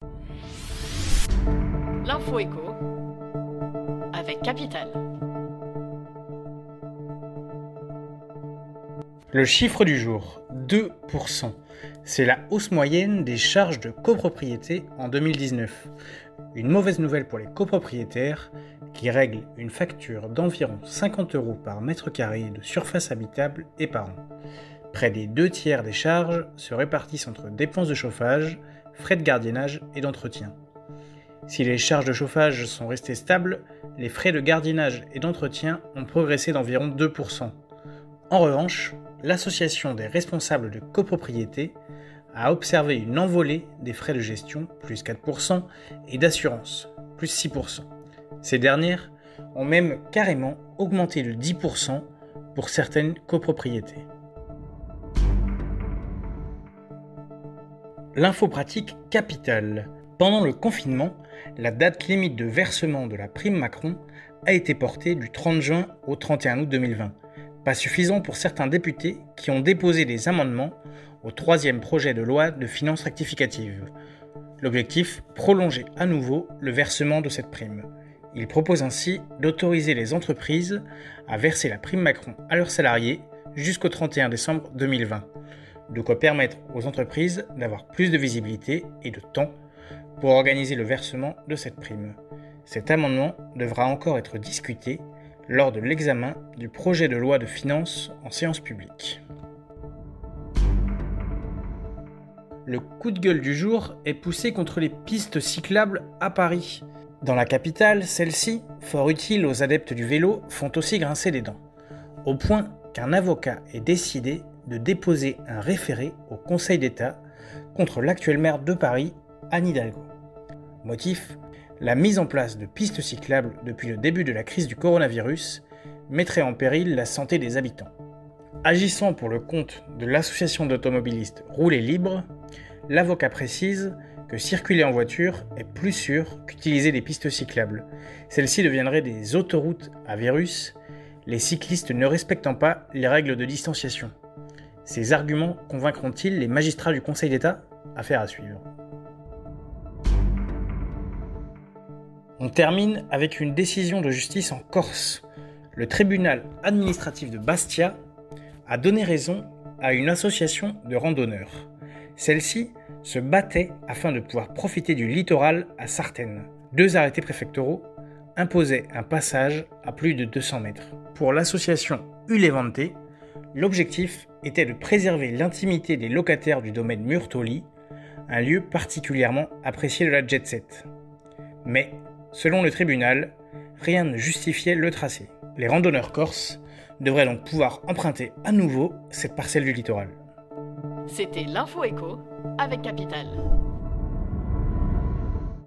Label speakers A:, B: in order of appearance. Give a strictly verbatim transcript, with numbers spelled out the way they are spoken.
A: L'info éco avec Capital.
B: Le chiffre du jour, deux pour cent. C'est la hausse moyenne des charges de copropriété en deux mille dix-neuf. Une mauvaise nouvelle pour les copropriétaires qui règlent une facture d'environ cinquante euros par mètre carré de surface habitable et par an. Près des deux tiers des charges se répartissent entre dépenses de chauffage, frais de gardiennage et d'entretien. Si les charges de chauffage sont restées stables, les frais de gardiennage et d'entretien ont progressé d'environ deux pour cent. En revanche, l'Association des responsables de copropriété a observé une envolée des frais de gestion, plus quatre pour cent, et d'assurance, plus six pour cent. Ces dernières ont même carrément augmenté de dix pour cent pour certaines copropriétés. L'info pratique Capital. Pendant le confinement, la date limite de versement de la prime Macron a été portée du trente juin au trente et un août deux mille vingt. Pas suffisant pour certains députés qui ont déposé des amendements au troisième projet de loi de finances rectificative. L'objectif, prolonger à nouveau le versement de cette prime. Il propose ainsi d'autoriser les entreprises à verser la prime Macron à leurs salariés jusqu'au trente et un décembre deux mille vingt. De quoi permettre aux entreprises d'avoir plus de visibilité et de temps pour organiser le versement de cette prime. Cet amendement devra encore être discuté lors de l'examen du projet de loi de finances en séance publique. Le coup de gueule du jour est poussé contre les pistes cyclables à Paris. Dans la capitale, celles-ci, fort utiles aux adeptes du vélo, font aussi grincer des dents. Au point qu'un avocat ait décidé de déposer un référé au Conseil d'État contre l'actuel maire de Paris, Anne Hidalgo. Motif : la mise en place de pistes cyclables depuis le début de la crise du coronavirus mettrait en péril la santé des habitants. Agissant pour le compte de l'association d'automobilistes Rouler Libre, l'avocat précise que circuler en voiture est plus sûr qu'utiliser des pistes cyclables. Celles-ci deviendraient des autoroutes à virus, les cyclistes ne respectant pas les règles de distanciation. Ces arguments convaincront-ils les magistrats du Conseil d'État ? Affaire à suivre. On termine avec une décision de justice en Corse. Le tribunal administratif de Bastia a donné raison à une association de randonneurs. Celle-ci se battait afin de pouvoir profiter du littoral à Sartène. Deux arrêtés préfectoraux imposaient un passage à plus de deux cents mètres. Pour l'association Ulevante, l'objectif était de préserver l'intimité des locataires du domaine Murtoli, un lieu particulièrement apprécié de la jet-set. Mais, selon le tribunal, rien ne justifiait le tracé. Les randonneurs corses devraient donc pouvoir emprunter à nouveau cette parcelle du littoral.
A: C'était l'info éco avec Capital.